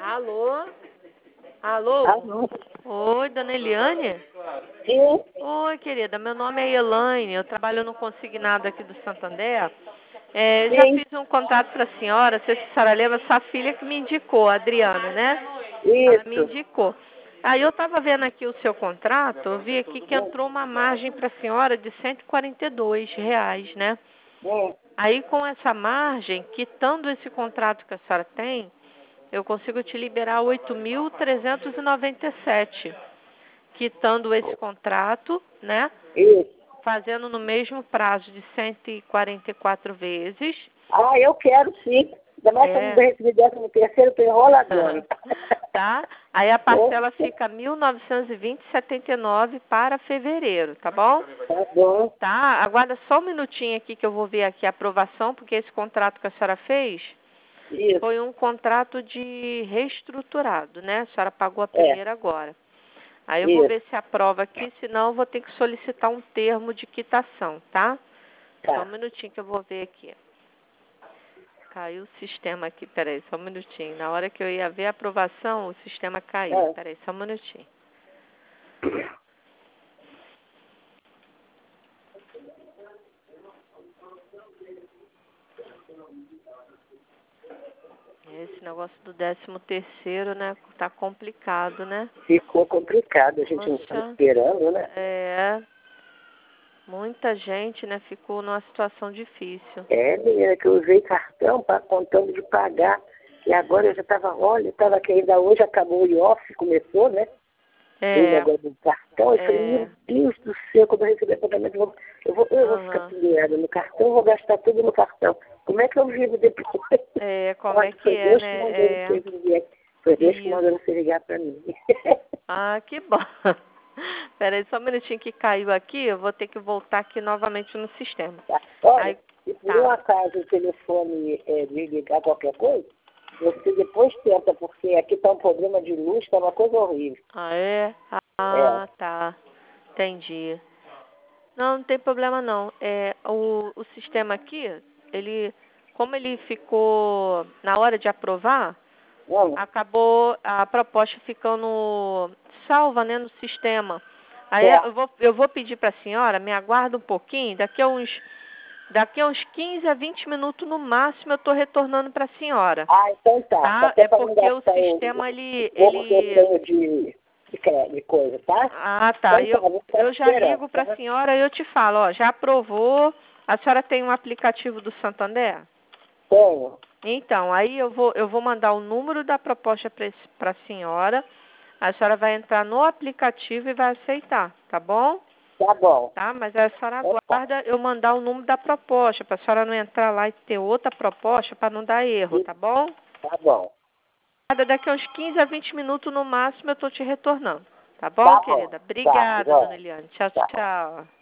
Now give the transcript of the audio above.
Alô? Alô? Alô? Oi, dona Eliane? Sim, Oi, querida. Meu nome é Elaine. Eu trabalho no consignado aqui do Santander. Já sim, fiz um contato para a senhora. Não sei se a senhora lembra, sua filha que me indicou, a Adriana, né? Ela me isso. indicou. Aí eu estava vendo aqui o seu contrato, eu vi aqui que entrou uma margem para a senhora de R$ 142, né? Hum. Aí com essa margem, quitando esse contrato que a senhora tem, eu consigo te liberar 8.397, quitando esse contrato, né? Isso. Fazendo no mesmo prazo de 144 vezes. Ah, eu quero sim. Ainda mais que eu não É. recebi 13º, tô enroladona. Tá? Aí a parcela Poxa, fica 1.920,79 para fevereiro, tá bom? tá bom. Tá? Aguarda só um minutinho aqui que eu vou ver aqui a aprovação, porque esse contrato que a senhora fez Isso. foi um contrato de reestruturado, né? A senhora pagou a É, primeira agora. Aí eu vou isso. ver se aprova aqui, senão eu vou ter que solicitar um termo de quitação, tá? Só um Tá. minutinho que eu vou ver aqui. Caiu o sistema aqui, peraí, só um minutinho. Na hora que eu ia ver a aprovação, o sistema caiu. É. Peraí, só um minutinho. Esse negócio do 13º, né? Tá complicado, né? Ficou complicado, a gente não estava Poxa, esperando, né? muita gente, né, ficou numa situação difícil. É, menina, que eu usei cartão contando de pagar. E agora eu já estava, olha, estava aqui ainda hoje, acabou o IOF, começou, né? O É, negócio do cartão, eu falei, meu é, Deus do céu, quando eu receber o pagamento, eu vou ficar aham. pendurada no cartão, vou gastar tudo no cartão. Como é que eu vivo depois? É, como Olha, é que foi é, Deus que né? mandou você É, vir. Foi Deus que mandou isso. você ligar para mim. Ah, que bom. Peraí, só um minutinho que caiu aqui, eu vou ter que voltar aqui novamente no sistema. Tá? Olha, Aí, se por um tá. acaso o telefone lhe ligar qualquer coisa, você depois tenta, porque aqui está um problema de luz, está uma coisa horrível. Ah, é? É, Ah, tá. Entendi. Não, não tem problema não. O sistema aqui, como ele ficou na hora de aprovar, não, acabou a proposta ficando salva, né, no sistema. Aí certo. eu vou pedir para a senhora, me aguarda um pouquinho, daqui a uns 15 a 20 minutos no máximo eu estou retornando para a senhora, Ah, então tá. Só tá? que é É para não porque o gastar sistema, o pouco que eu tenho de coisa, tá? Ah, tá. Então tá, vou ficar Eu já esperando, ligo para a tá? senhora e eu te falo, ó, já aprovou. A senhora tem um aplicativo do Santander? Tenho. Então, aí eu vou mandar o número da proposta para a senhora. A senhora vai entrar no aplicativo e vai aceitar, tá bom? Tá bom. Tá? Mas a senhora Então tá. aguarda eu mandar o número da proposta, para a senhora não entrar lá e ter outra proposta para não dar erro, tá bom? Tá bom. Daqui a uns 15 a 20 minutos no máximo eu estou te retornando. Tá bom, Tá bom. querida? Tá, Obrigada, dona igual. Eliane. Tchau, Tá. tchau.